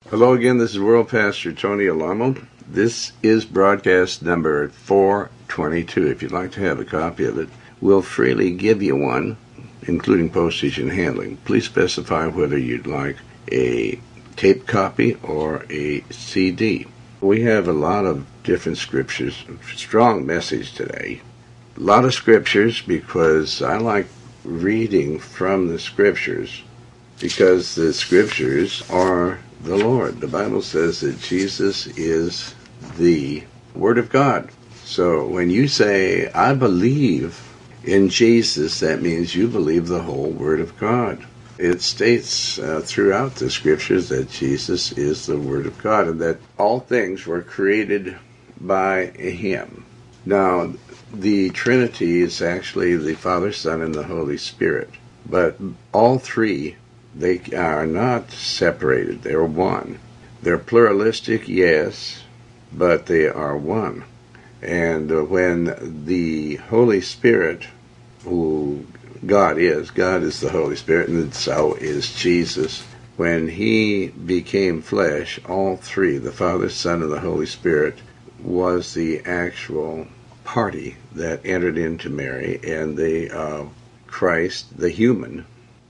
Hello again, this is World Pastor Tony Alamo. This is broadcast number 422. If you'd like to have a copy of it, we'll freely give you one, including postage and handling. Please specify whether you'd like a tape copy or a CD. We have a lot of different scriptures, strong message today. A lot of scriptures because I like reading from the scriptures because the scriptures are the Lord. The Bible says that Jesus is the Word of God. So when you say, I believe in Jesus, that means you believe the whole Word of God. It states throughout the scriptures that Jesus is the Word of God and that all things were created by Him. Now, the Trinity is actually the Father, Son, and the Holy Spirit. But all three, they are not separated. They're one. They're pluralistic, yes, but they are one. And when the Holy Spirit, who God is the Holy Spirit, and so is Jesus. When He became flesh, all three, the Father, Son, and the Holy Spirit, was the actual party that entered into Mary, and the Christ, the human,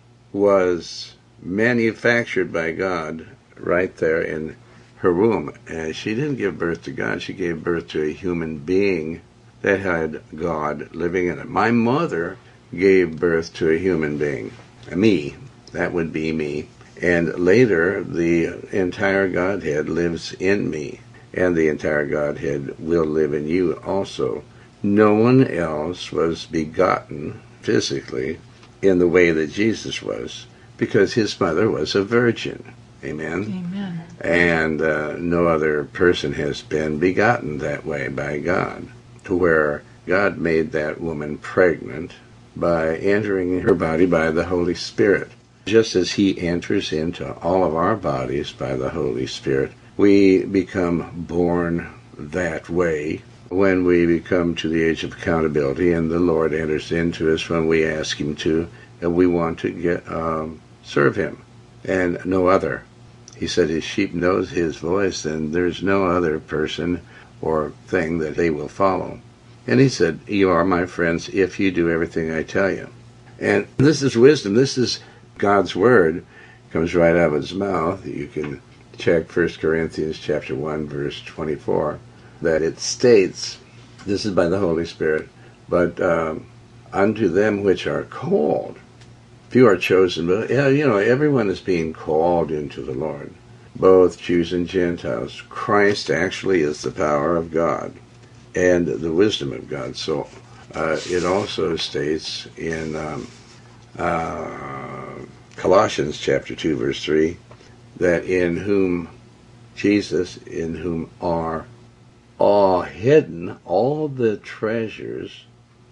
was manufactured by God right there in her womb. And she didn't give birth to God, she gave birth to a human being that had God living in it. My mother gave birth to a human being, me, that would be me. And later, the entire Godhead lives in me, and the entire Godhead will live in you also. No one else was begotten physically in the way that Jesus was, because His mother was a virgin. Amen? Amen. And no other person has been begotten that way by God, to where God made that woman pregnant by entering her body by the Holy Spirit. Just as He enters into all of our bodies by the Holy Spirit, we become born that way when we become to the age of accountability, and the Lord enters into us when we ask Him to, and we want to serve Him, and no other. He said His sheep knows His voice, and there's no other person or thing that they will follow. And He said, you are my friends if you do everything I tell you. And this is wisdom. This is God's Word. It comes right out of His mouth. You can check 1 Corinthians chapter 1, verse 24, that it states, this is by the Holy Spirit, but unto them which are called, few are chosen. But everyone is being called into the Lord, both Jews and Gentiles. Christ actually is the power of God and the wisdom of God. So it also states in Colossians chapter 2, verse 3, that in whom Jesus, in whom are all hidden all the treasures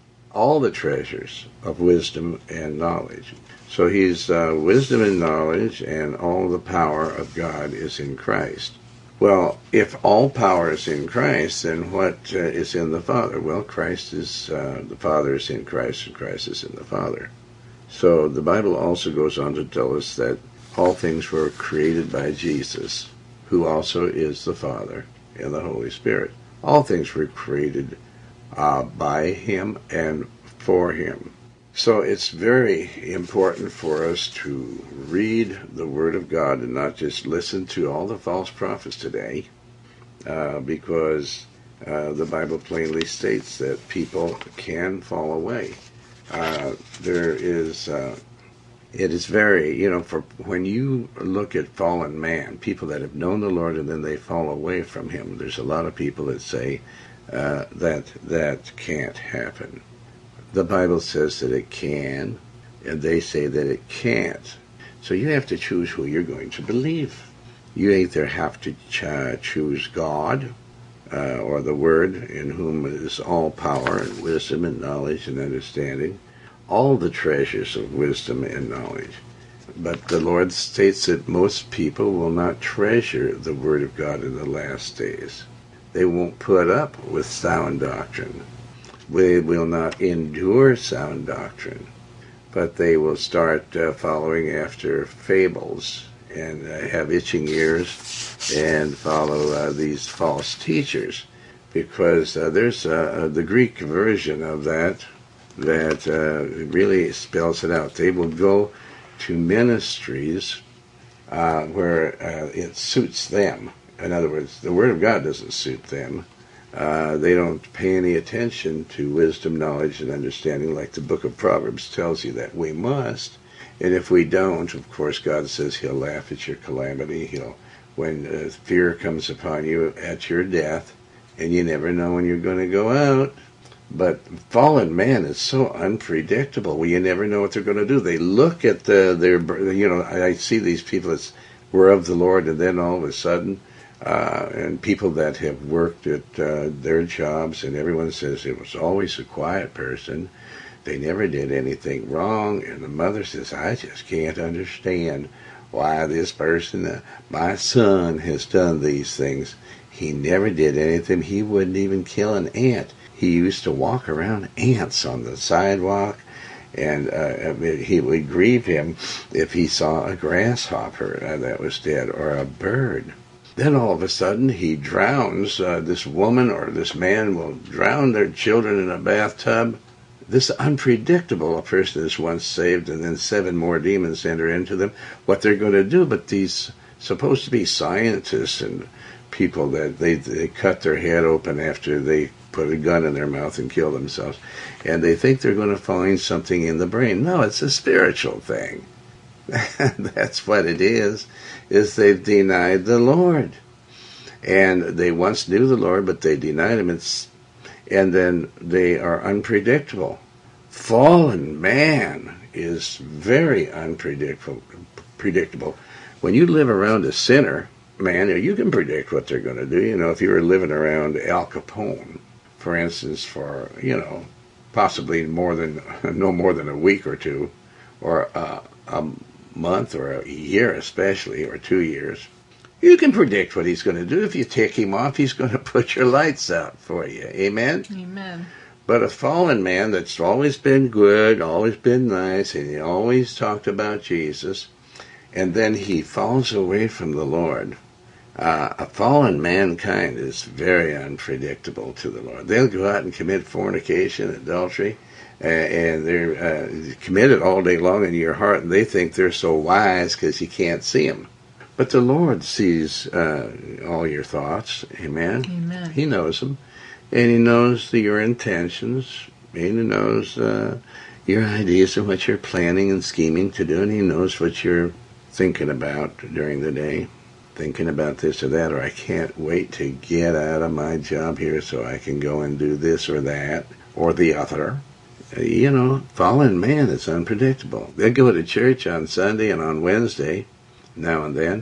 of wisdom and knowledge. So He's wisdom and knowledge, and all the power of God is in Christ. Well, if all power is in Christ, then what is in the Father? Well, Christ is, the Father is in Christ, and Christ is in the Father. So the Bible also goes on to tell us that all things were created by Jesus, who also is the Father and the Holy Spirit. All things were created by Him and for Him. So it's very important for us to read the Word of God and not just listen to all the false prophets today, because the Bible plainly states that people can fall away. It is very, for when you look at fallen man, people that have known the Lord and then they fall away from Him, there's a lot of people that say that can't happen. The Bible says that it can, and they say that it can't. So you have to choose who you're going to believe. You either have to choose God, or the Word, in whom is all power and wisdom and knowledge and understanding, all the treasures of wisdom and knowledge. But the Lord states that most people will not treasure the Word of God in the last days. They won't put up with sound doctrine. They will not endure sound doctrine, but they will start following after fables and have itching ears and follow these false teachers, because there's the Greek version of that really spells it out. They will go to ministries where it suits them. In other words, the Word of God doesn't suit them. They don't pay any attention to wisdom, knowledge, and understanding, like the book of Proverbs tells you that we must. And if we don't, of course, God says He'll laugh at your calamity. When fear comes upon you at your death, and you never know when you're going to go out. But fallen man is so unpredictable. Well, you never know what they're going to do. They look at I see these people that were of the Lord, and then all of a sudden, and people that have worked at their jobs, and everyone says it was always a quiet person. They never did anything wrong. And the mother says, I just can't understand why this person, my son, has done these things. He never did anything. He wouldn't even kill an ant. He used to walk around ants on the sidewalk, and he would grieve him if he saw a grasshopper that was dead or a bird. Then all of a sudden he drowns. This woman or this man will drown their children in a bathtub. This unpredictable, a person is once saved and then 7 more demons enter into them, what they're going to do. But these supposed to be scientists and people that they cut their head open after they put a gun in their mouth and kill themselves, and they think they're going to find something in the brain. No, it's a spiritual thing. That's what it is they've denied the Lord. And they once knew the Lord, but they denied Him, and then they are unpredictable. Fallen man is very unpredictable. When you live around a sinner, man, you can predict what they're going to do. If you were living around Al Capone, for instance, for, possibly no more than a week or two, or a month, or a year especially, or 2 years, you can predict what he's going to do. If you take him off, he's going to put your lights out for you. Amen? Amen. But a fallen man that's always been good, always been nice, and he always talked about Jesus, and then he falls away from the Lord. A fallen mankind is very unpredictable to the Lord. They'll go out and commit fornication, adultery, and they're committed all day long in your heart, and they think they're so wise because you can't see them. But the Lord sees all your thoughts. Amen? Amen. He knows them, and He knows your intentions. He knows your ideas and what you're planning and scheming to do, and He knows what you're thinking about during the day. Thinking about this or that, or I can't wait to get out of my job here so I can go and do this or that or the other. Fallen man is unpredictable. They'll go to church on Sunday and on Wednesday, now and then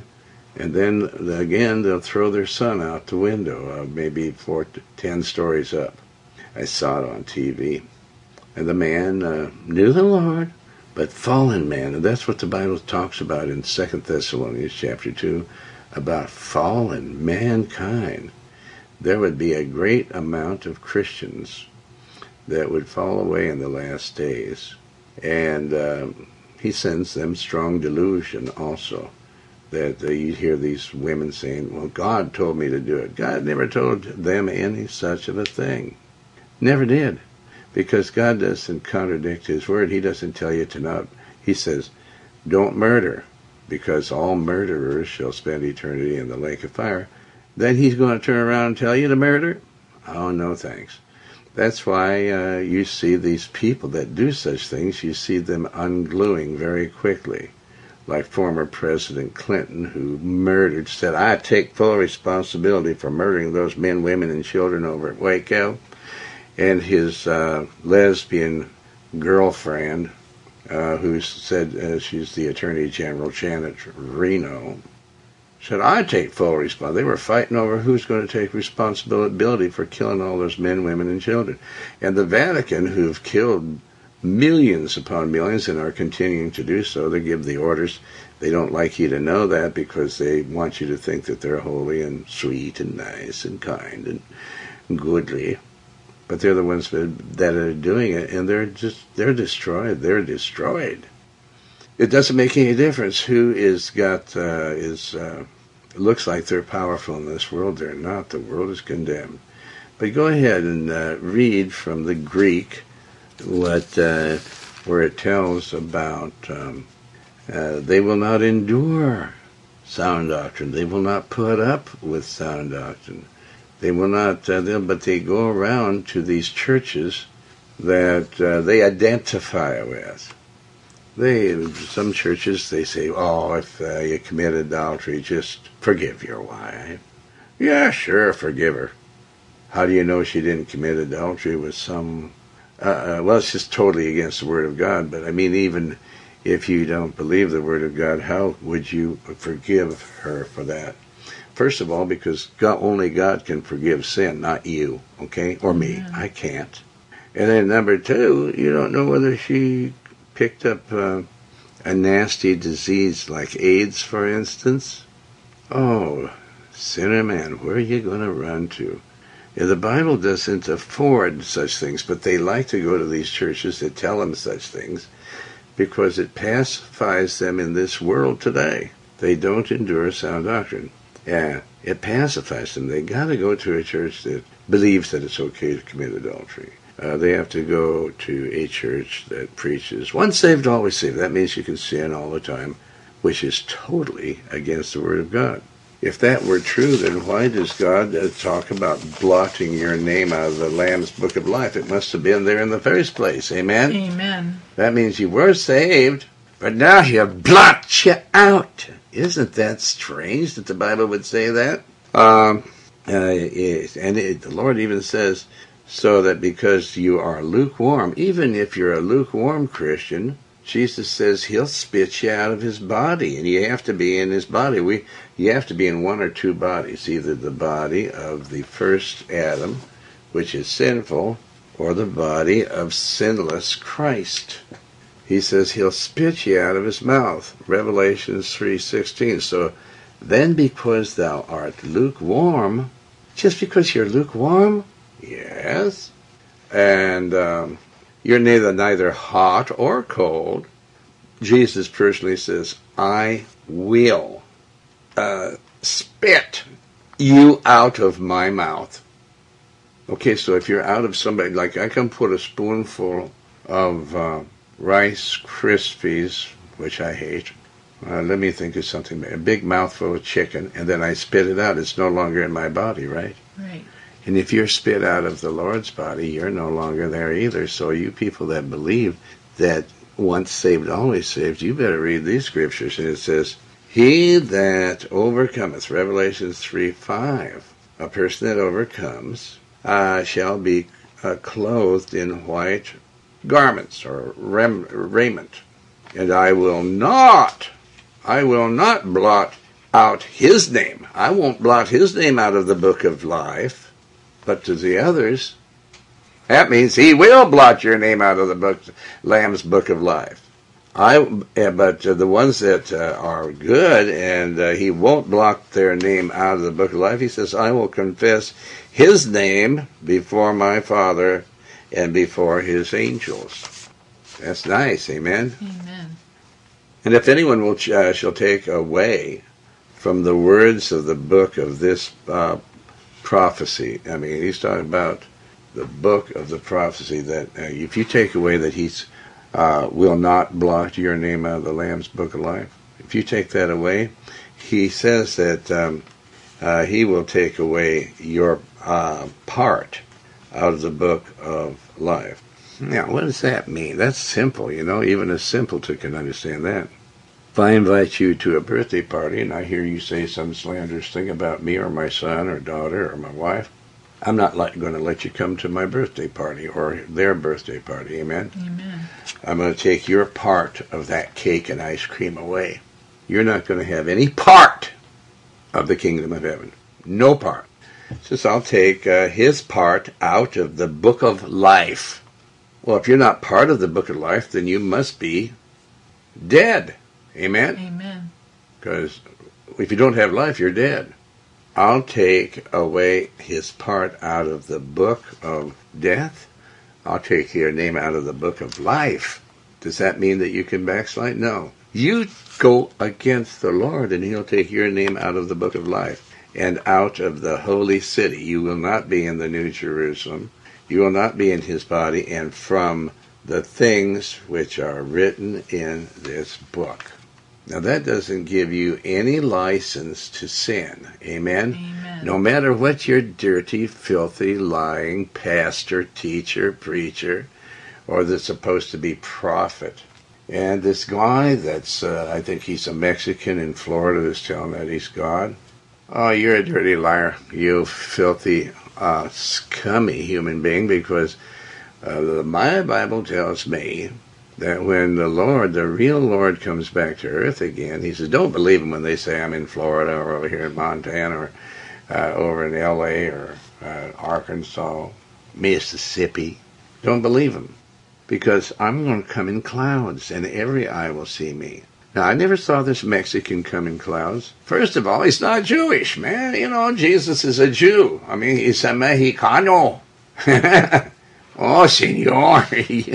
again they'll throw their son out the window, maybe 4 to 10 stories up. I saw it on TV. And the man knew the Lord, but fallen man, and that's what the Bible talks about in 2 Thessalonians chapter 2, about fallen mankind. There would be a great amount of Christians that would fall away in the last days. And He sends them strong delusion also. That you hear these women saying, well, God told me to do it. God never told them any such of a thing. Never did. Because God doesn't contradict His word. He doesn't tell you to not. He says, don't murder, because all murderers shall spend eternity in the lake of fire. Then He's going to turn around and tell you to murder? Oh, no thanks. That's why you see these people that do such things, you see them ungluing very quickly. Like former President Clinton, who said, I take full responsibility for murdering those men, women, and children over at Waco. And his lesbian girlfriend, who said she's the Attorney General, Janet Reno, said, I take full responsibility. They were fighting over who's going to take responsibility for killing all those men, women, and children. And the Vatican, who've killed millions upon millions and are continuing to do so, they give the orders. They don't like you to know that because they want you to think that they're holy and sweet and nice and kind and goodly. But they're the ones that are doing it, and they're destroyed. They're destroyed. It doesn't make any difference who looks like they're powerful in this world. They're not. The world is condemned. But go ahead and read from the Greek where it tells about they will not endure sound doctrine. They will not put up with sound doctrine. They will not, but they go around to these churches that they identify with. Some churches, they say, oh, if you commit adultery, just forgive your wife. Yeah, sure, forgive her. How do you know she didn't commit adultery with some... well, it's just totally against the Word of God, but I mean, even if you don't believe the Word of God, how would you forgive her for that? First of all, because only God can forgive sin, not you, okay? Or me. I can't. And then number two, you don't know whether she picked up a nasty disease like AIDS, for instance. Oh, sinner man, where are you going to run to? Yeah, the Bible doesn't afford such things, but they like to go to these churches that tell them such things because it pacifies them in this world today. They don't endure sound doctrine. Yeah, it pacifies them. They got to go to a church that believes that it's okay to commit adultery. They have to go to a church that preaches once saved, always saved. That means you can sin all the time, which is totally against the Word of God. If that were true, then why does God talk about blotting your name out of the Lamb's Book of Life? It must have been there in the first place. Amen? Amen. That means you were saved, but now He'll blot you out. Isn't that strange that the Bible would say that? The Lord even says, so that because you are lukewarm, even if you're a lukewarm Christian, Jesus says He'll spit you out of His body, and you have to be in His body. You have to be in one or two bodies, either the body of the first Adam, which is sinful, or the body of sinless Christ. He says He'll spit you out of His mouth, Revelation 3:16. So then because thou art lukewarm, just because you're lukewarm, yes, and you're neither hot or cold, Jesus personally says, I will spit you out of my mouth. Okay, so if you're out of somebody, like I can put a spoonful of Rice Krispies, which I hate. Let me think of something. A big mouthful of chicken, and then I spit it out. It's no longer in my body, right? Right. And if you're spit out of the Lord's body, you're no longer there either. So you people that believe that once saved, always saved, you better read these scriptures. And it says, he that overcometh, Revelation 3:5, a person that overcomes shall be clothed in white garments or raiment. And I will not blot out his name. I won't blot his name out of the book of life. But to the others, that means He will blot your name out of the Lamb's Book of Life. But the ones that are good, and He won't blot their name out of the Book of Life, He says, I will confess His name before my Father and before His angels. That's nice, amen? Amen. And if anyone shall take away from the words of the book of this prophecy. I mean, he's talking about the book of the prophecy that if you take away that He's will not blot your name out of the Lamb's Book of Life, if you take that away, He says that He will take away your part out of the Book of Life. Now, what does that mean? That's simple, even a simpleton can understand that. If I invite you to a birthday party and I hear you say some slanderous thing about me or my son or daughter or my wife, I'm not going to let you come to my birthday party or their birthday party. Amen? Amen. I'm going to take your part of that cake and ice cream away. You're not going to have any part of the kingdom of heaven. No part. Says I'll take his part out of the book of life. Well, if you're not part of the book of life, then you must be dead. Amen? Amen. Because if you don't have life, you're dead. I'll take away his part out of the book of death. I'll take your name out of the book of life. Does that mean that you can backslide? No. You go against the Lord, and he'll take your name out of the book of life and out of the holy city. You will not be in the New Jerusalem. You will not be in his body, and from the things which are written in this book. Now, that doesn't give you any license to sin. Amen? Amen. No matter what your dirty, filthy, lying pastor, teacher, preacher, or that's supposed to be prophet. And this guy that's, I think he's a Mexican in Florida, is telling that he's God. Oh, you're a dirty liar, you filthy, scummy human being, because my Bible tells me that when the Lord, the real Lord, comes back to earth again, he says, don't believe them when they say I'm in Florida or over here in Montana or over in L.A. or Arkansas, Mississippi. Don't believe them, because I'm going to come in clouds and every eye will see me. Now, I never saw this Mexican come in clouds. First of all, he's not Jewish, man. You know, Jesus is a Jew. I mean, he's a Mexicano. Oh, senor.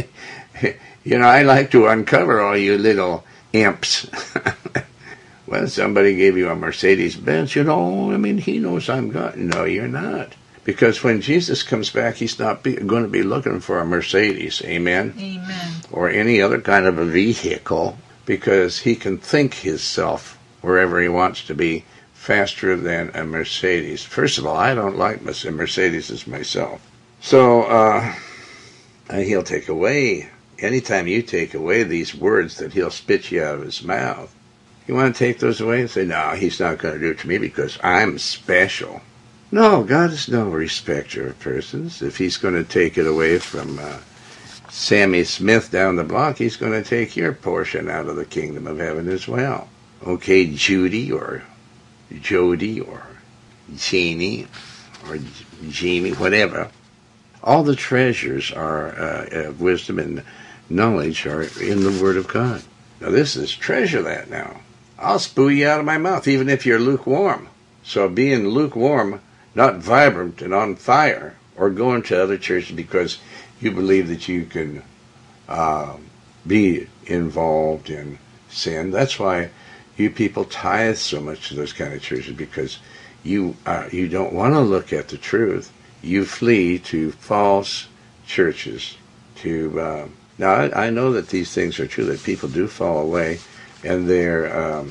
You know, I like to uncover all you little imps. Well, somebody gave you a Mercedes-Benz, you know, I mean, he knows I'm God. No, you're not. Because when Jesus comes back, he's not going to be looking for a Mercedes, amen? Amen. Or any other kind of a vehicle, because he can think himself wherever he wants to be faster than a Mercedes. First of all, I don't like Mercedes myself. So, he'll take away, anytime you take away these words that he'll spit you out of his mouth, you want to take those away and say, no, he's not going to do it to me because I'm special. No, God is no respecter of persons. If he's going to take it away from Sammy Smith down the block, he's going to take your portion out of the kingdom of heaven as well. Okay, Judy or Jody or Jeannie or Jamie, whatever. All the treasures are of wisdom and knowledge are in the Word of God. Now this is treasure that now. I'll spew you out of my mouth, even if you're lukewarm. So being lukewarm, not vibrant and on fire, or going to other churches because you believe that you can be involved in sin. That's why you people tithe so much to those kind of churches, because you don't want to look at the truth. You flee to false churches. Now I know that these things are true, that people do fall away, and the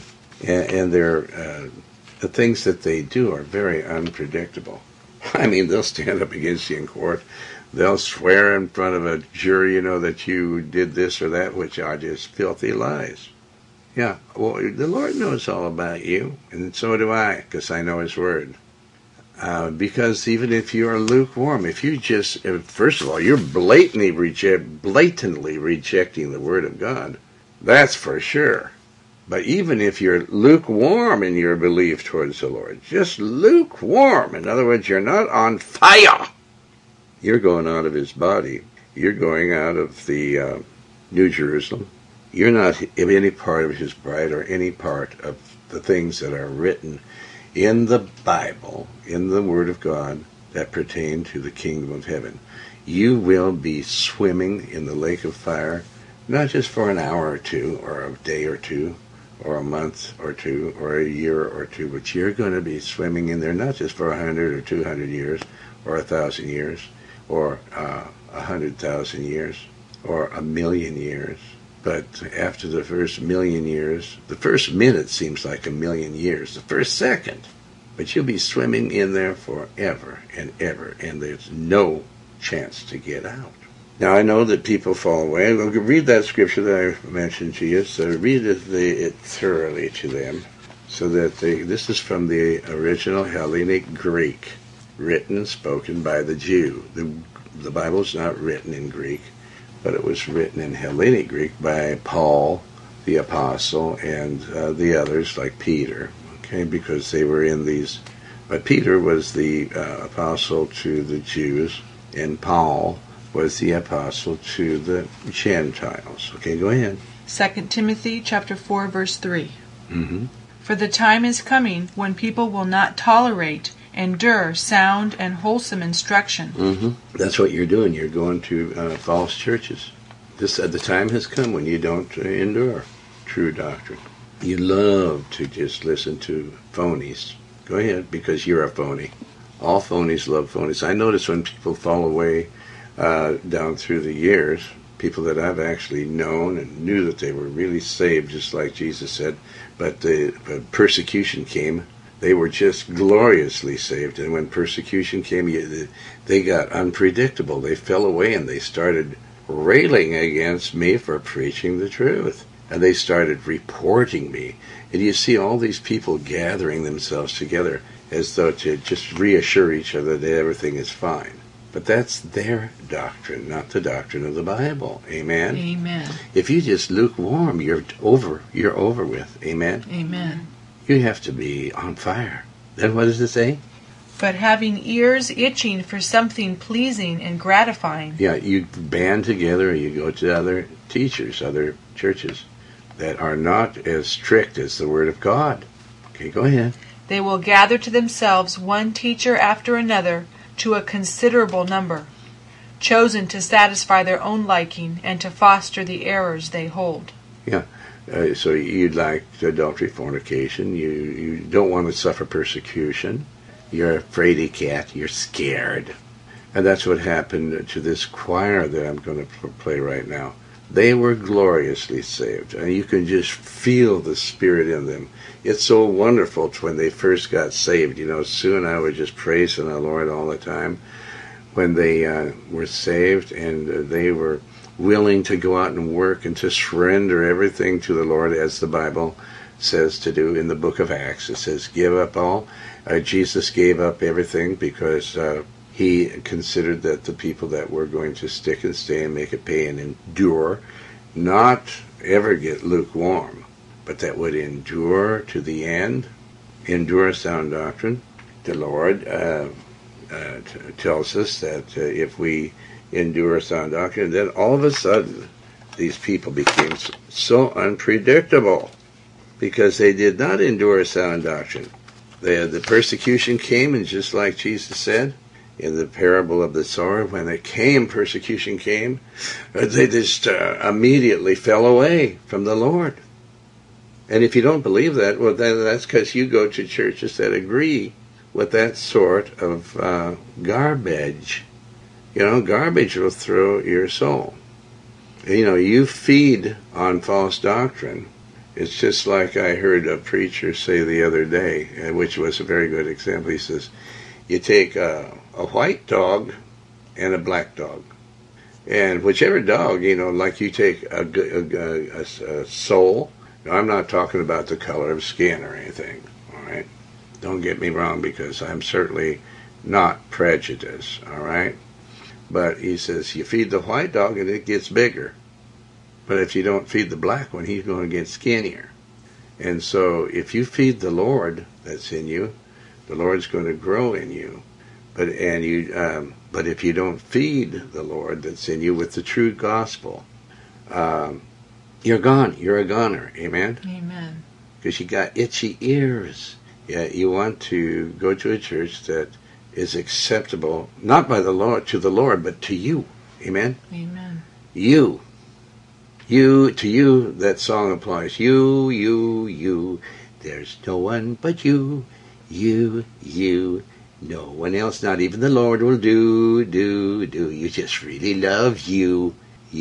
things that they do are very unpredictable. I mean, they'll stand up against you in court. They'll swear in front of a jury, you know, that you did this or that, which are just filthy lies. Yeah, well, the Lord knows all about you, and so do I, because I know His Word. Because even if you are lukewarm, if you just, first of all, you're blatantly rejecting the Word of God, that's for sure. But even if you're lukewarm in your belief towards the Lord, just lukewarm, in other words, you're not on fire, you're going out of His body. You're going out of the New Jerusalem. You're not in any part of His bride or any part of the things that are written in the Bible, in the Word of God, that pertain to the kingdom of heaven. You will be swimming in the lake of fire, not just for an hour or two, or a day or two, or a month or two, or a year or two, but you're going to be swimming in there not just for 100 or 200 years, or 1,000 years, or 100,000 years, or 1,000,000 years. But after the first 1,000,000 years, the first minute seems like 1,000,000 years, the first second. But you'll be swimming in there forever and ever, and there's no chance to get out. Now, I know that people fall away. Read that scripture that I mentioned to you, so read it thoroughly to them, so that this is from the original Hellenic Greek, written and spoken by the Jew. The Bible's not written in Greek, but it was written in Hellenic Greek by Paul, the apostle, and the others like Peter, okay, because they were in these. But Peter was the apostle to the Jews, and Paul was the apostle to the Gentiles. Okay, go ahead. 2 Timothy chapter 4, verse 3. Mm-hmm. For the time is coming when people will not tolerate, endure sound and wholesome instruction. Mm-hmm. That's what you're doing. You're going to false churches. The time has come when you don't endure true doctrine. You love to just listen to phonies. Go ahead, because you're a phony. All phonies love phonies. I notice when people fall away down through the years, people that I've actually known and knew that they were really saved, just like Jesus said, but persecution came. They were just gloriously saved, and when persecution came, they got unpredictable. They fell away, and they started railing against me for preaching the truth. And they started reporting me. And you see all these people gathering themselves together as though to just reassure each other that everything is fine. But that's their doctrine, not the doctrine of the Bible. Amen? Amen. If you just lukewarm, you're over with. Amen? Amen. You have to be on fire. Then what does it say? But having ears itching for something pleasing and gratifying. Yeah, you band together, you go to other teachers, other churches that are not as strict as the Word of God. Okay, go ahead. They will gather to themselves one teacher after another, to a considerable number, chosen to satisfy their own liking and to foster the errors they hold. Yeah, so you'd like adultery, fornication. You don't want to suffer persecution. You're a fraidy cat. You're scared. And that's what happened to this choir that I'm going to play right now. They were gloriously saved, and you can just feel the Spirit in them. It's so wonderful when they first got saved. You know, Sue and I were just praising the Lord all the time when they were saved, and they were willing to go out and work and to surrender everything to the Lord, as the Bible says to do in the book of Acts. It says, give up all. Jesus gave up everything because he considered that the people that were going to stick and stay and make it pay and endure, not ever get lukewarm, but that would endure to the end, endure sound doctrine. The Lord tells us that if we endure sound doctrine, then all of a sudden these people became so unpredictable because they did not endure sound doctrine. The persecution came, and just like Jesus said in the parable of the sower, when it came, persecution came, they just immediately fell away from the Lord. And if you don't believe that, well, then that's because you go to churches that agree with that sort of garbage. You know, garbage will throw your soul. You know, you feed on false doctrine. It's just like I heard a preacher say the other day, which was a very good example. He says, you take a white dog and a black dog. And whichever dog, you know, like you take a soul. Now, I'm not talking about the color of skin or anything, all right? Don't get me wrong, because I'm certainly not prejudiced, all right? But he says, you feed the white dog and it gets bigger. But if you don't feed the black one, he's going to get skinnier. And so if you feed the Lord that's in you, the Lord's going to grow in you. But if you don't feed the Lord that's in you with the true gospel, you're gone. You're a goner. Amen? Amen. Because you got itchy ears. Yeah, you want to go to a church that is acceptable, not by the Lord, to the Lord, but to you. Amen? Amen. You. To you, that song applies. You. There's no one but you. You. No one else, not even the Lord, will do. You just really love you.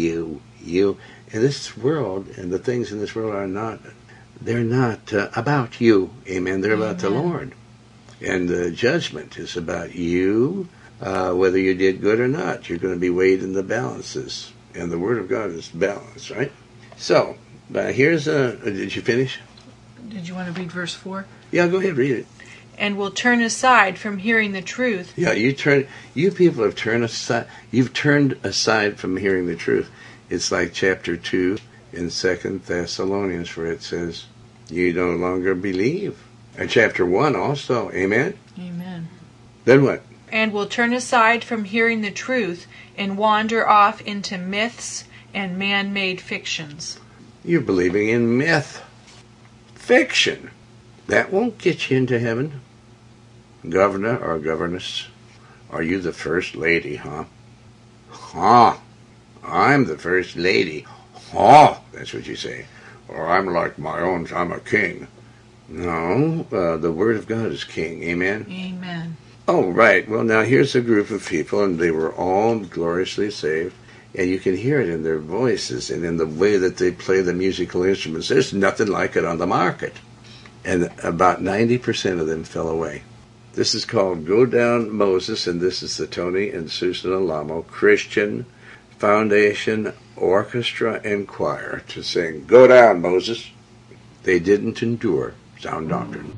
And this world and the things in this world they're not about you. Amen. They're about the Lord. And the judgment is about you, whether you did good or not. You're going to be weighed in the balances. And the Word of God is balanced, right? So, here's did you finish? Did you want to read verse 4? Yeah, go ahead, read it. And will turn aside from hearing the truth. Yeah, you people have turned aside. You've turned aside from hearing the truth. It's like chapter 2 in 2 Thessalonians, where it says, you no longer believe. And chapter 1 also, amen? Amen. Then what? And will turn aside from hearing the truth and wander off into myths and man-made fictions. You're believing in myth. Fiction. That won't get you into heaven. Governor or governess, are you the first lady, huh? I'm the first lady. That's what you say. or I'm like my own, I'm a king. No, the Word of God is king. Amen? Amen. Oh, right. Well, now here's a group of people, and they were all gloriously saved. And you can hear it in their voices and in the way that they play the musical instruments. There's nothing like it on the market. And about 90% of them fell away. This is called Go Down Moses, and this is the Tony and Susan Alamo Christian Foundation Orchestra and Choir to sing Go Down Moses. They didn't endure sound doctrine.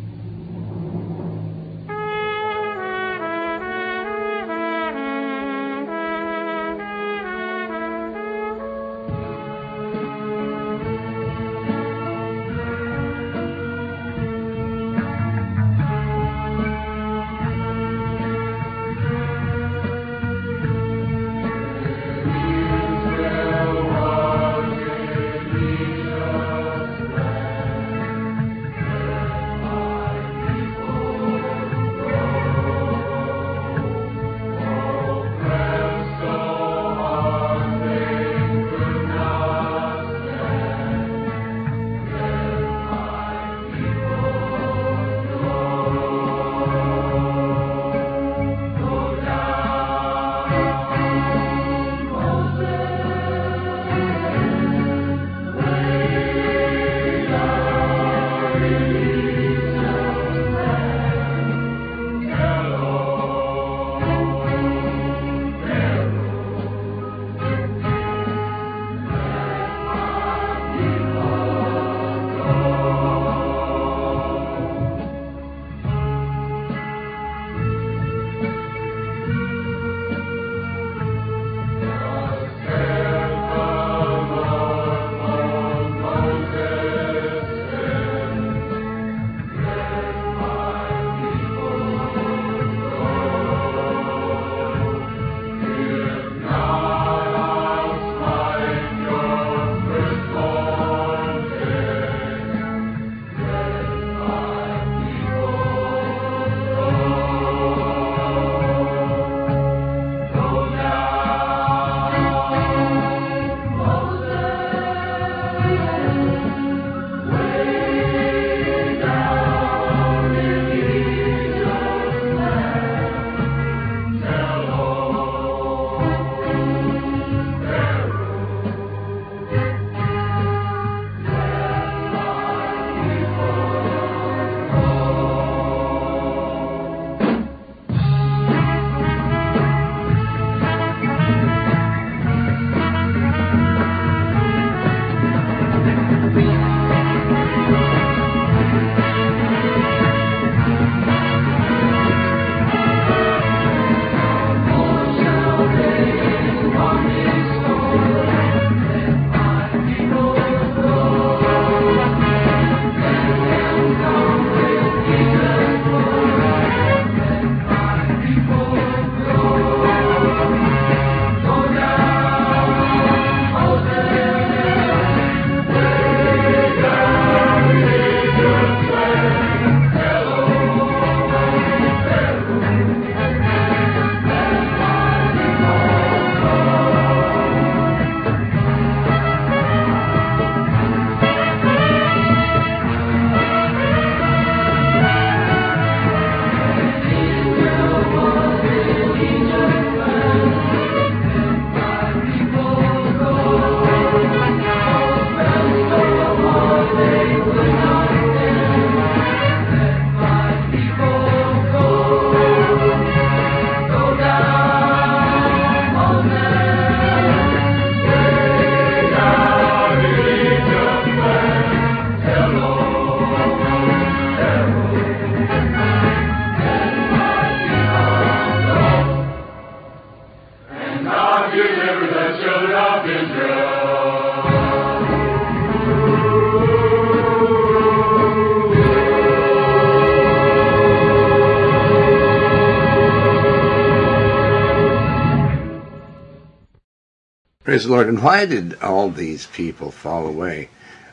Praise the Lord. And why did all these people fall away?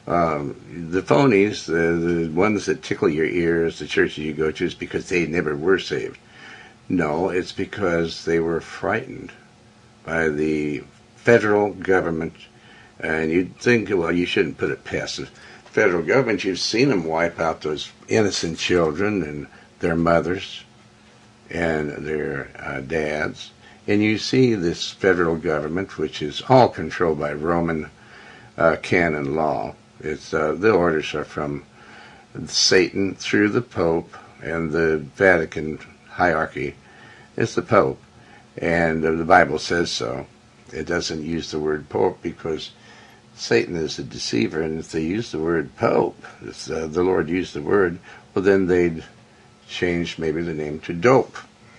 The phonies, the ones that tickle your ears, the churches you go to, is because they never were saved. No, it's because they were frightened by the federal government And you'd think, well, you shouldn't put it past the federal government. You've seen them wipe out those innocent children and their mothers and their dads. And you see this federal government, which is all controlled by Roman canon law. It's the orders are from Satan through the Pope and the Vatican hierarchy. It's the Pope, and the Bible says so. It doesn't use the word Pope because Satan is a deceiver, and if they use the word Pope, if the Lord used the word, well, then they'd change maybe the name to Dope,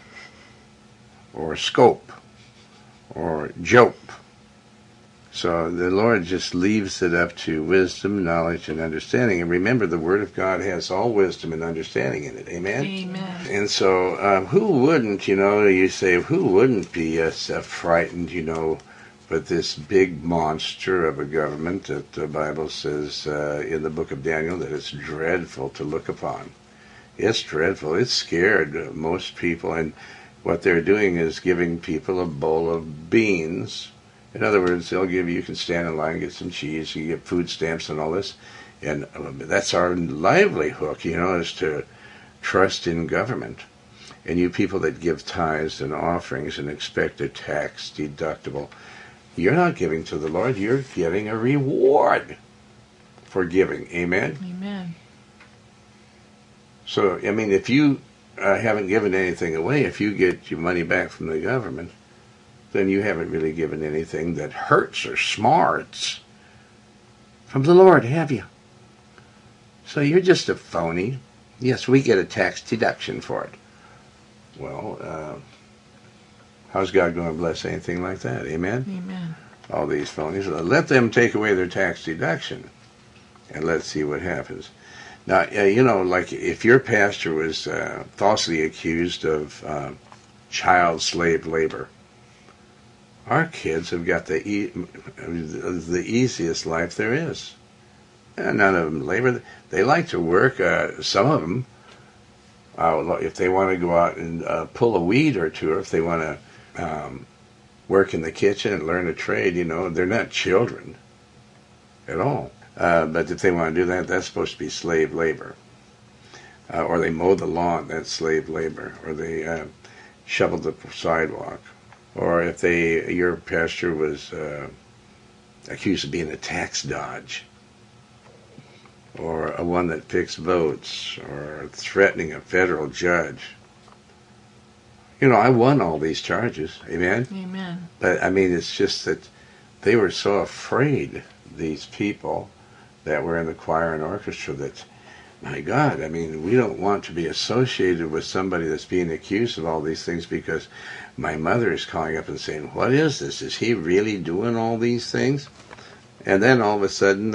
or Scope, or Jope. So the Lord just leaves it up to wisdom, knowledge, and understanding. And remember, the Word of God has all wisdom and understanding in it. Amen? Amen. And so who wouldn't, you say, who wouldn't be frightened, but this big monster of a government that the Bible says in the book of Daniel that it's dreadful to look upon. It's dreadful. It's scared most people. And what they're doing is giving people a bowl of beans. In other words, you can stand in line and get some cheese, you get food stamps and all this. And that's our lively hook, is to trust in government. And you people that give tithes and offerings and expect a tax deductible, you're not giving to the Lord, you're getting a reward for giving. Amen? Amen. So, if you haven't given anything away, if you get your money back from the government, then you haven't really given anything that hurts or smarts from the Lord, have you? So you're just a phony. Yes, we get a tax deduction for it. Well, how's God going to bless anything like that? Amen? Amen. All these phonies. Let them take away their tax deduction, and let's see what happens. Now, like if your pastor was falsely accused of child slave labor, our kids have got the easiest life there is. And none of them labor. They like to work. Some of them, if they want to go out and pull a weed or two, or if they want to work in the kitchen and learn a trade, they're not children at all. But if they want to do that, that's supposed to be slave labor. Or they mow the lawn, that's slave labor. Or they shovel the sidewalk. Or if your pastor was accused of being a tax dodge, or a one that picks votes, or threatening a federal judge. I won all these charges. Amen? Amen. But, it's just that they were so afraid, these people that were in the choir and orchestra, that, my God, we don't want to be associated with somebody that's being accused of all these things, because my mother is calling up and saying, what is this? Is he really doing all these things? And then all of a sudden,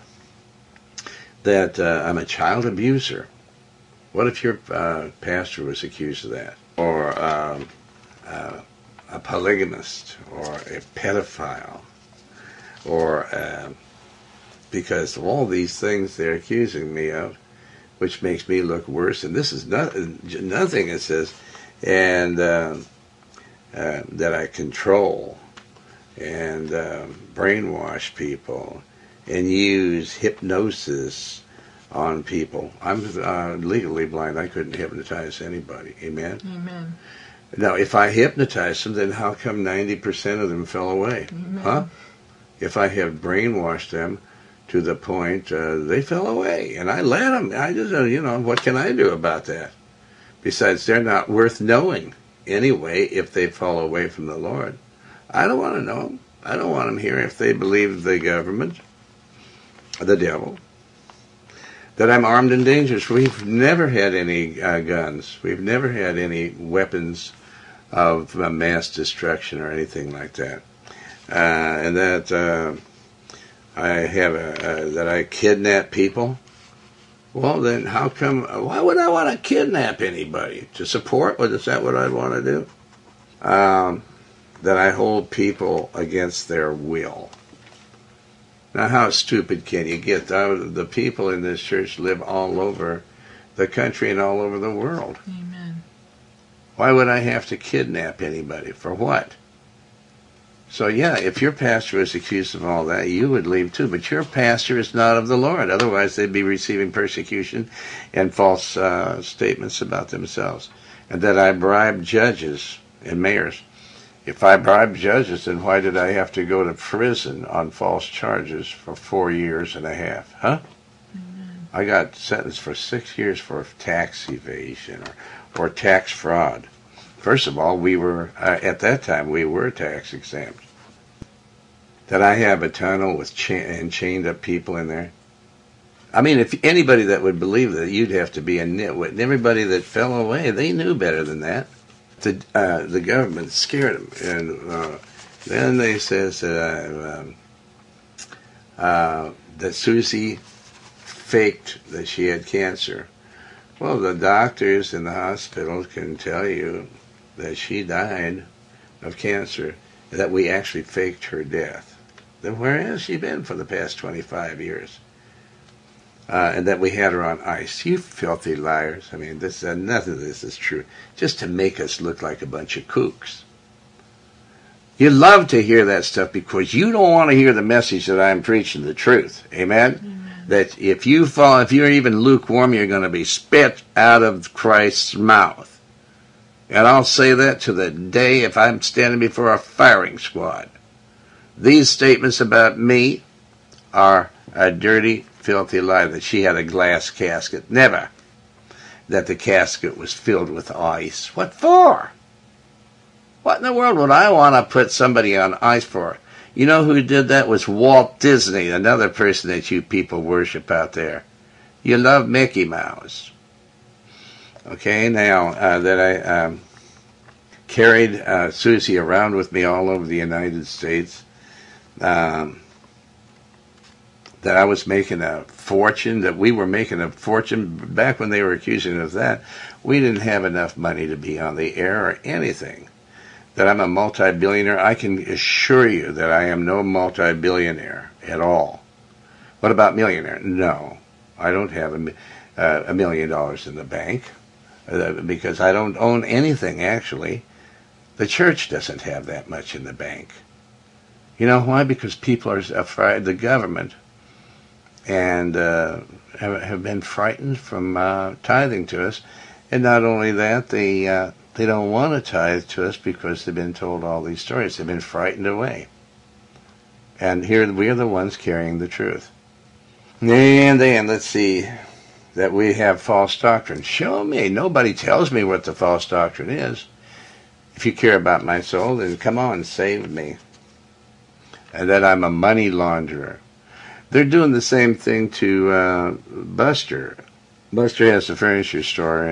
that I'm a child abuser. What if your pastor was accused of that? Or a polygamist, or a pedophile, or because of all these things they're accusing me of, which makes me look worse. And this is nothing, it says, and that I control and brainwash people and use hypnosis on people. I'm legally blind. I couldn't hypnotize anybody. Amen? Amen. Now, if I hypnotized them, then how come 90% of them fell away? Amen. Huh? If I have brainwashed them to the point they fell away, and I let them. I just, what can I do about that? Besides, they're not worth knowing anyway if they fall away from the Lord. I don't want to know them. I don't want them here if they believe the government, the devil, that I'm armed and dangerous. We've never had any guns. We've never had any weapons of mass destruction or anything like that. And that I have that I kidnap people. Well, then how come? Why would I want to kidnap anybody? To support? Is that what I'd want to do? That I hold people against their will. Now, how stupid can you get? The people in this church live all over the country and all over the world. Amen. Why would I have to kidnap anybody? For what? So yeah, if your pastor was accused of all that, you would leave too. But your pastor is not of the Lord. Otherwise, they'd be receiving persecution and false statements about themselves. And that I bribe judges and mayors. If I bribe judges, then why did I have to go to prison on false charges for 4 years and a half? Huh? Amen. I got sentenced for 6 years for tax evasion or tax fraud. First of all, we were, at that time, we were tax exempt. Did I have a tunnel with chained up people in there? I mean, if anybody that would believe that, you'd have to be a nitwit. And everybody that fell away, they knew better than that. The government scared them. And then they says that Susie faked that she had cancer. Well, the doctors in the hospital can tell you that she died of cancer, that we actually faked her death. Then where has she been for the past 25 years? And that we had her on ice. You filthy liars. I mean, nothing of this is true. Just to make us look like a bunch of kooks. You love to hear that stuff because you don't want to hear the message that I'm preaching, the truth. Amen? Amen. That if you're even lukewarm, you're going to be spit out of Christ's mouth. And I'll say that to the day if I'm standing before a firing squad. These statements about me are a dirty, filthy lie. That she had a glass casket. Never. That the casket was filled with ice. What for? What in the world would I want to put somebody on ice for? You know who did that? Was Walt Disney, another person that you people worship out there. You love Mickey Mouse. Okay, now that I carried Susie around with me all over the United States, that I was making a fortune, that we were making a fortune. Back when they were accusing us of that, we didn't have enough money to be on the air or anything. That I'm a multi-billionaire, I can assure you that I am no multi-billionaire at all. What about millionaire? No, I don't have $1 million in the bank because I don't own anything, actually. The church doesn't have that much in the bank. You know why? Because people are afraid, the government, and have been frightened from tithing to us. And not only that, they don't want to tithe to us because they've been told all these stories. They've been frightened away. And here we are the ones carrying the truth. And then, let's see, that we have false doctrine. Show me. Nobody tells me what the false doctrine is. If you care about my soul, then come on, save me. And that I'm a money launderer. They're doing the same thing to Buster. Buster has a furniture store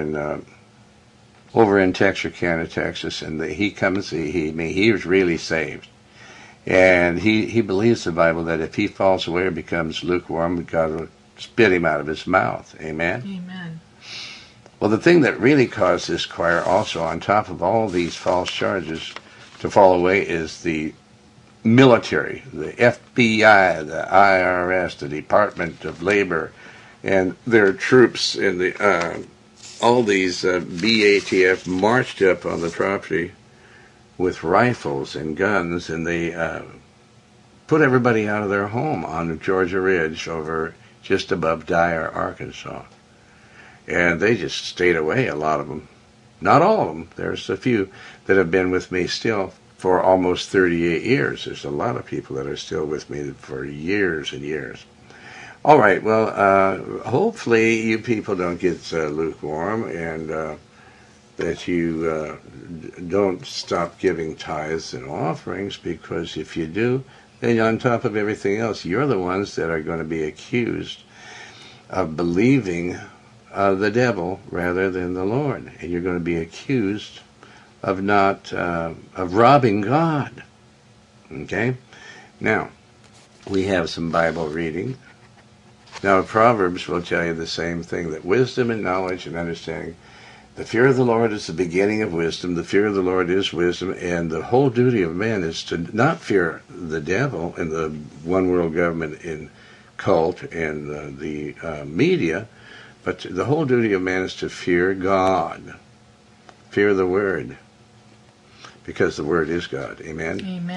over in Texarkana, Texas, and he comes. He was really saved, and he believes the Bible that if he falls away or becomes lukewarm, God will spit him out of his mouth. Amen. Amen. Well, the thing that really caused this choir, also on top of all these false charges, to fall away is the military, the FBI, the IRS, the Department of Labor, and their troops and all these BATF marched up on the property with rifles and guns, and they put everybody out of their home on Georgia Ridge over just above Dyer, Arkansas. And they just stayed away, a lot of them. Not all of them. There's a few that have been with me still for almost 38 years. There's a lot of people that are still with me for years and years. All right, well, hopefully you people don't get lukewarm, and that you don't stop giving tithes and offerings, because if you do, then on top of everything else, you're the ones that are going to be accused of believing the devil rather than the Lord, and you're going to be accused of of robbing God. Okay? Now, we have some Bible reading. Now, Proverbs will tell you the same thing, that wisdom and knowledge and understanding, the fear of the Lord is the beginning of wisdom, the fear of the Lord is wisdom, and the whole duty of man is to not fear the devil and the one world government and cult and the media, but the whole duty of man is to fear God, fear the Word, because the Word is God. Amen? Amen.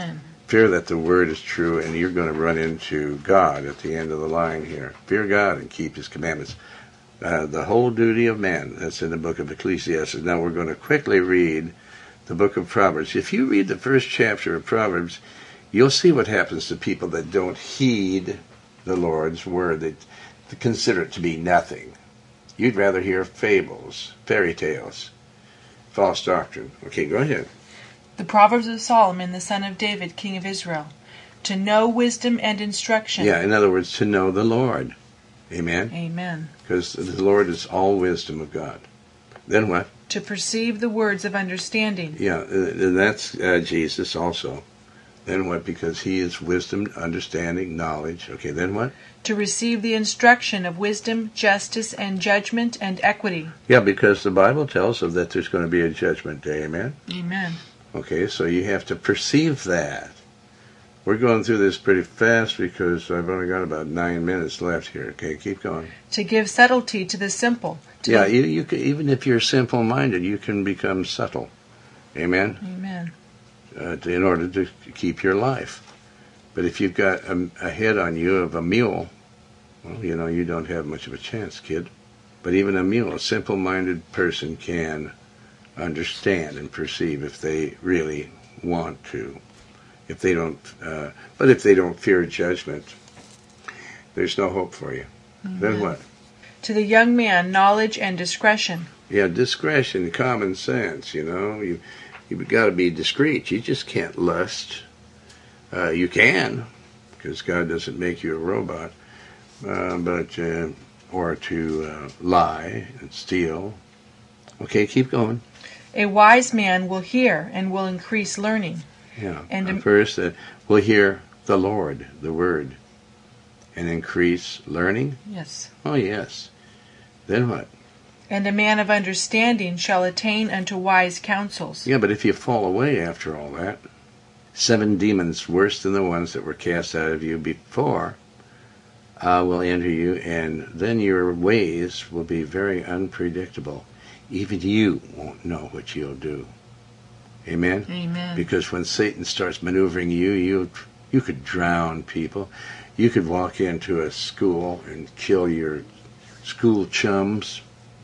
Fear that the word is true, and you're going to run into God at the end of the line here. Fear God and keep his commandments. The whole duty of man, that's in the book of Ecclesiastes. Now we're going to quickly read the book of Proverbs. If you read the first chapter of Proverbs, you'll see what happens to people that don't heed the Lord's word. They consider it to be nothing. You'd rather hear fables, fairy tales, false doctrine. Okay, go ahead. The Proverbs of Solomon, the son of David, king of Israel, to know wisdom and instruction. Yeah, in other words, to know the Lord. Amen? Amen. Because the Lord is all wisdom of God. Then what? To perceive the words of understanding. Yeah, and that's Jesus also. Then what? Because he is wisdom, understanding, knowledge. Okay, then what? To receive the instruction of wisdom, justice, and judgment, and equity. Yeah, because the Bible tells us that there's going to be a judgment day. Amen? Amen. Okay, so you have to perceive that. We're going through this pretty fast because I've only got about 9 minutes left here. Okay, keep going. To give subtlety to the simple. You can, even if you're simple-minded, you can become subtle. Amen? Amen. In order to keep your life. But if you've got a head on you of a mule, well, you don't have much of a chance, kid. But even a mule, a simple-minded person can understand and perceive if they really want to. If they don't, but if they don't fear judgment, there's no hope for you. Mm-hmm. Then what? To the young man, knowledge and discretion. Yeah, discretion, common sense. You've got to be discreet. You just can't lust. You can, because God doesn't make you a robot, or to lie and steal. Okay, keep going. A wise man will hear and will increase learning. Yeah. And first, we'll hear the Lord, the Word, and increase learning. Yes. Oh, yes. Then what? And a man of understanding shall attain unto wise counsels. Yeah, but if you fall away after all that, 7 demons worse than the ones that were cast out of you before will enter you, and then your ways will be very unpredictable. Even you won't know what you'll do. Amen? Amen. Because when Satan starts maneuvering you could drown people. You could walk into a school and kill your school chums.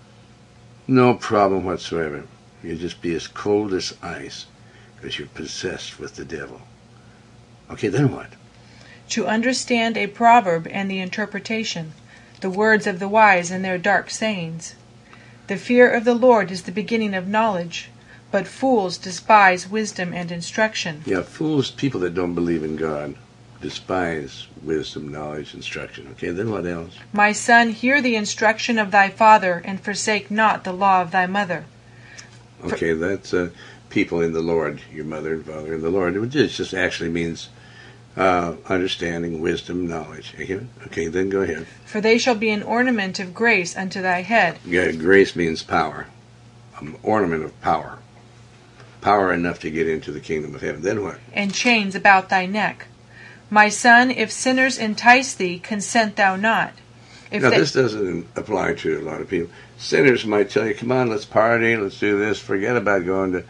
No problem whatsoever. You'll just be as cold as ice because you're possessed with the devil. Okay, then what? To understand a proverb and the interpretation, the words of the wise and their dark sayings. The fear of the Lord is the beginning of knowledge, but fools despise wisdom and instruction. Yeah, fools, people that don't believe in God, despise wisdom, knowledge, instruction. Okay, then what else? My son, hear the instruction of thy father, and forsake not the law of thy mother. Okay, that's people in the Lord, your mother and father in the Lord. It just actually means understanding, wisdom, knowledge. Okay, then go ahead. For they shall be an ornament of grace unto thy head. Yeah, grace means power. An ornament of power. Power enough to get into the kingdom of heaven. Then what? And chains about thy neck. My son, if sinners entice thee, consent thou not. This doesn't apply to a lot of people. Sinners might tell you, come on, let's party, let's do this. Forget about going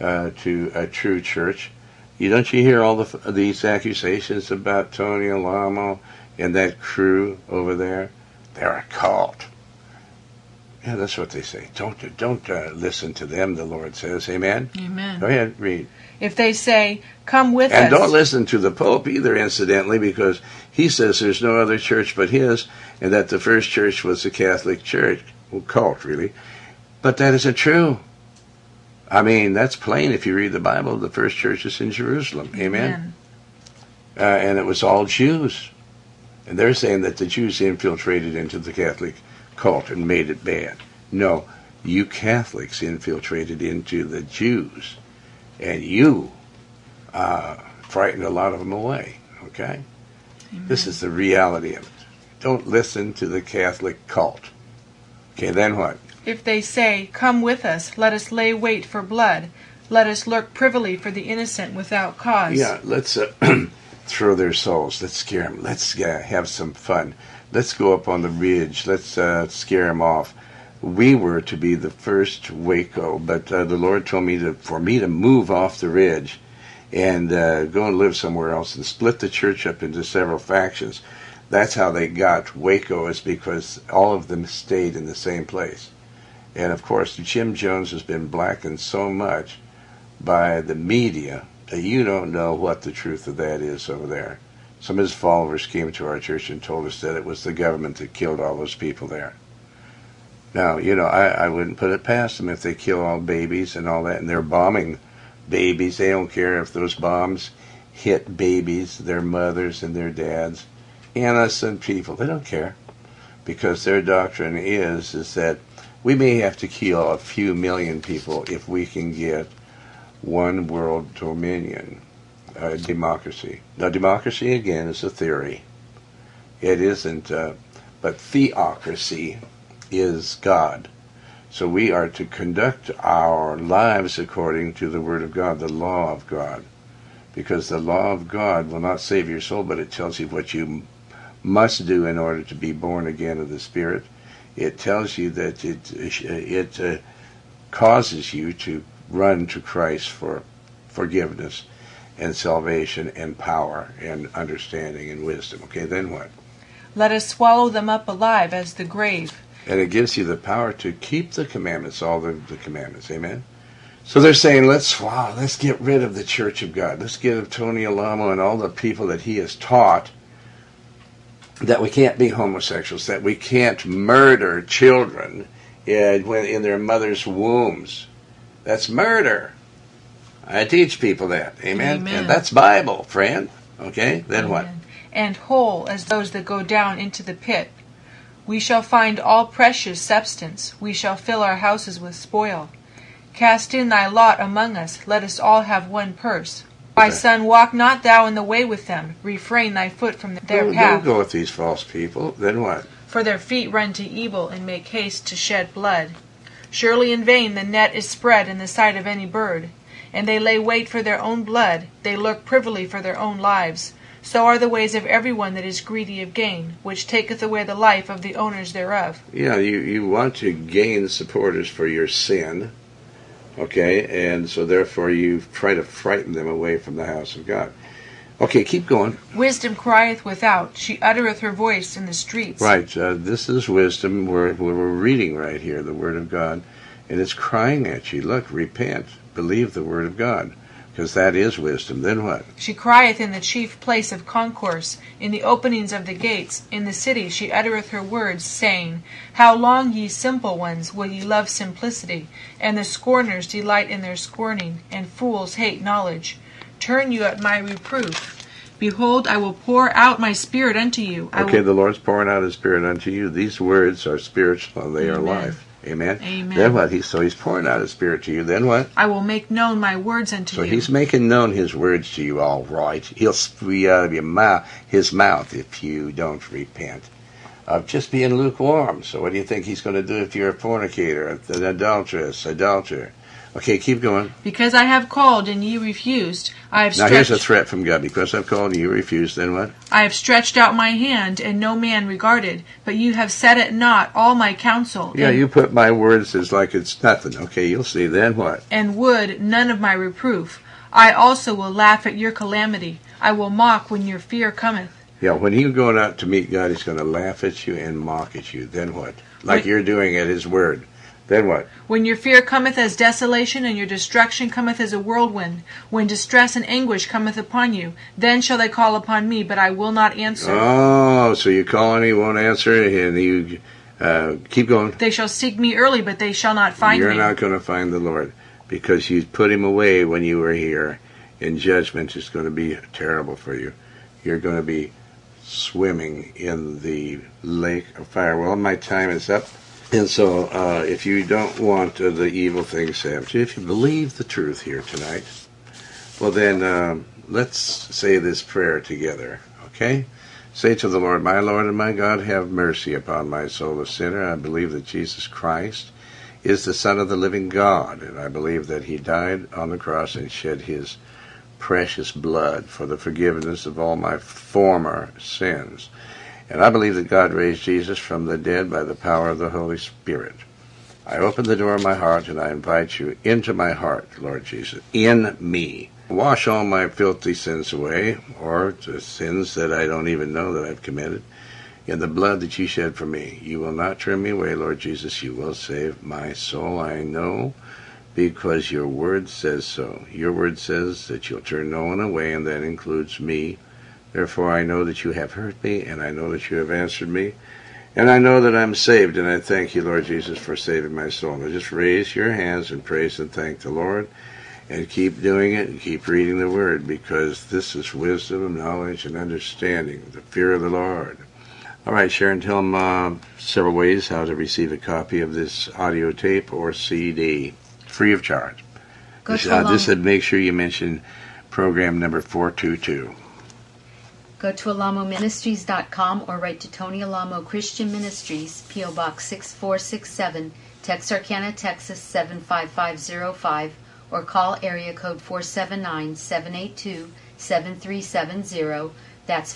to a true church. Don't you hear all these accusations about Tony Alamo and that crew over there? They're a cult. Yeah, that's what they say. Don't listen to them, the Lord says. Amen? Amen. Go ahead, read. If they say, come with us. And don't listen to the Pope either, incidentally, because he says there's no other church but his, and that the first church was the Catholic Church. Well, cult, really. But that isn't true. I mean, that's plain if you read the Bible. The first church is in Jerusalem. Amen? And it was all Jews. And they're saying that the Jews infiltrated into the Catholic cult and made it bad. No, you Catholics infiltrated into the Jews. And you frightened a lot of them away. Okay? Amen. This is the reality of it. Don't listen to the Catholic cult. Okay, then what? If they say, come with us, let us lay wait for blood. Let us lurk privily for the innocent without cause. Yeah, let's throw their souls. Let's scare them. Let's have some fun. Let's go up on the ridge. Let's scare them off. We were to be the first Waco, but the Lord told me for me to move off the ridge and go and live somewhere else and split the church up into several factions. That's how they got Waco, is because all of them stayed in the same place. And of course, Jim Jones has been blackened so much by the media that you don't know what the truth of that is over there. Some of his followers came to our church and told us that it was the government that killed all those people there. Now, I wouldn't put it past them if they kill all babies and all that, and they're bombing babies. They don't care if those bombs hit babies, their mothers and their dads, innocent people. They don't care, because their doctrine is that we may have to kill a few million people if we can get one world dominion, democracy. Now, democracy, again, is a theory. It isn't, but theocracy is God. So we are to conduct our lives according to the Word of God, the law of God. Because the law of God will not save your soul, but it tells you what you must do in order to be born again of the Spirit. It tells you that it causes you to run to Christ for forgiveness and salvation and power and understanding and wisdom. Okay, then what? Let us swallow them up alive as the grave. And it gives you the power to keep the commandments, all the commandments. Amen? So they're saying, let's get rid of the Church of God. Let's get rid of Tony Alamo and all the people that he has taught that we can't be homosexuals, that we can't murder children in their mother's wombs. That's murder. I teach people that. Amen? Amen. And that's Bible, friend. Okay? Then Amen. what? And whole as those that go down into the pit. We shall find all precious substance. We shall fill our houses with spoil. Cast in thy lot among us. Let us all have one purse. My son, walk not thou in the way with them. Refrain thy foot from their path. Don't go with these false people. Then what? For their feet run to evil, and make haste to shed blood. Surely in vain the net is spread in the sight of any bird. And they lay wait for their own blood. They lurk privily for their own lives. So are the ways of everyone that is greedy of gain, which taketh away the life of the owners thereof. Yeah, you want to gain supporters for your sin, okay? And so therefore you try to frighten them away from the house of God. Okay, keep going. Wisdom crieth without, she uttereth her voice in the streets. Right, this is wisdom. We're reading right here, the Word of God, and it's crying at you. Look, repent, believe the Word of God. Because that is wisdom. Then what? She crieth in the chief place of concourse, in the openings of the gates, in the city she uttereth her words, saying, How long, ye simple ones, will ye love simplicity? And the scorners delight in their scorning, and fools hate knowledge. Turn you at my reproof. Behold, I will pour out my spirit unto you. The Lord's pouring out His Spirit unto you. These words are spiritual, and they are life. Amen? Amen. Then what? He's pouring out His Spirit to you. Then what? I will make known my words unto you. So He's making known His words to you, all right. He'll spew out of His mouth if you don't repent of just being lukewarm. So what do you think He's going to do if you're a fornicator, an adulterer? Okay, keep going. Because I have called and ye refused, Now here's a threat from God. Because I've called and you refused, then what? I have stretched out my hand, and no man regarded, but you have set at naught all my counsel. Yeah, you put my words as like it's nothing. Okay, you'll see. Then what? And would none of my reproof. I also will laugh at your calamity. I will mock when your fear cometh. Yeah, when you're going out to meet God, He's going to laugh at you and mock at you. Then what? Like you're doing at His word. Then what? When your fear cometh as desolation, and your destruction cometh as a whirlwind, when distress and anguish cometh upon you, then shall they call upon me, but I will not answer. Oh, so you call and He won't answer, and you keep going. They shall seek me early, but they shall not find me. You're not going to find the Lord, because you put Him away when you were here, and judgment is going to be terrible for you. You're going to be swimming in the lake of fire. Well, my time is up. And so, if you don't want the evil things to happen to you, if you believe the truth here tonight, well then, let's say this prayer together, okay? Say to the Lord and my God, have mercy upon my soul, a sinner. I believe that Jesus Christ is the Son of the living God, and I believe that He died on the cross and shed His precious blood for the forgiveness of all my former sins. And I believe that God raised Jesus from the dead by the power of the Holy Spirit. I open the door of my heart and I invite you into my heart, Lord Jesus, in me. Wash all my filthy sins away, or the sins that I don't even know that I've committed, in the blood that you shed for me. You will not turn me away, Lord Jesus. You will save my soul, I know, because your word says so. Your word says that you'll turn no one away, and that includes me. Therefore, I know that you have heard me, and I know that you have answered me, and I know that I'm saved, and I thank you, Lord Jesus, for saving my soul. Now just raise your hands and praise and thank the Lord, and keep doing it, and keep reading the Word, because this is wisdom, knowledge, and understanding, the fear of the Lord. All right, Sharon, tell them several ways how to receive a copy of this audio tape or CD, free of charge. Just make sure you mention program number 422. Go to alamoministries.com or write to Tony Alamo Christian Ministries, P.O. Box 6467, Texarkana, Texas 75505, or call area code 479-782-7370. That's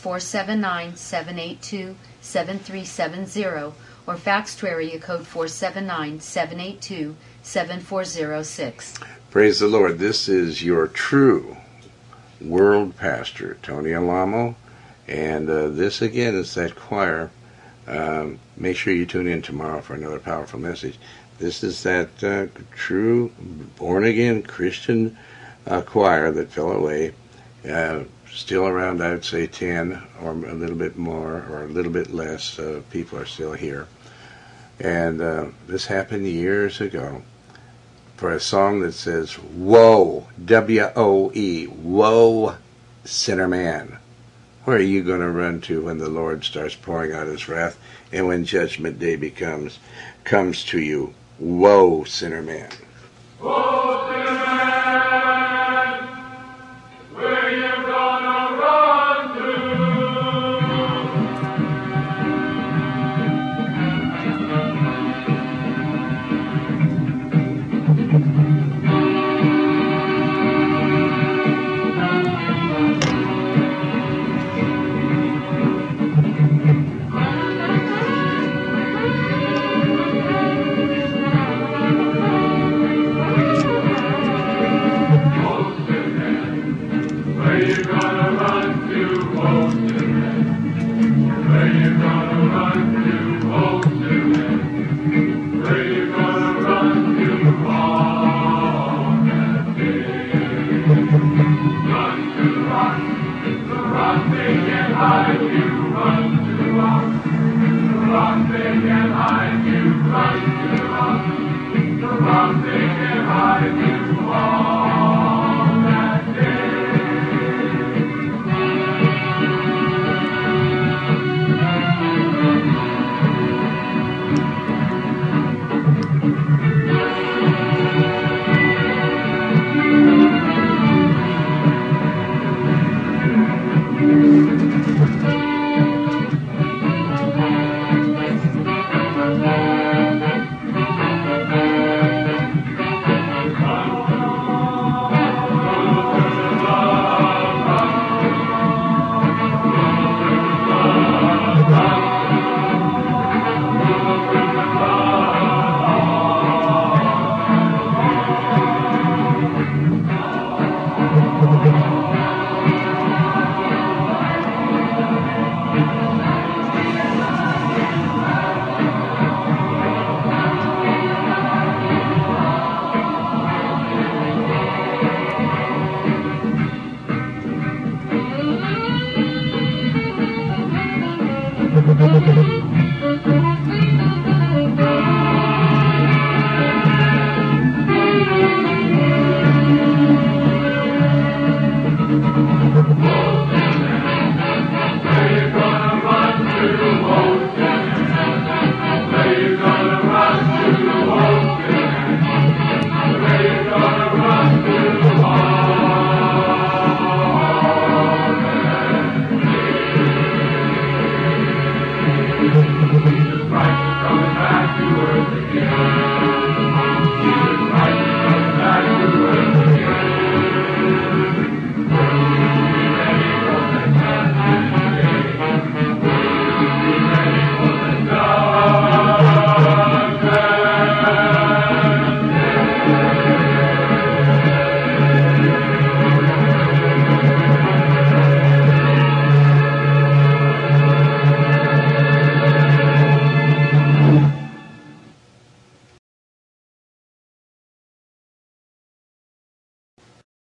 479-782-7370, or fax to area code 479-782-7406. Praise the Lord. This is your true world pastor, Tony Alamo. And this, again, is that choir. Make sure you tune in tomorrow for another powerful message. This is that true, born-again Christian choir that fell away. Still around, I would say, 10 or a little bit more or a little bit less people are still here. And this happened years ago for a song that says, Woe, W-O-E, Woe, sinner man. Where are you going to run to when the Lord starts pouring out his wrath and when judgment day comes to you? Woe, sinner man. Woe, sinner man, where you gonna run to?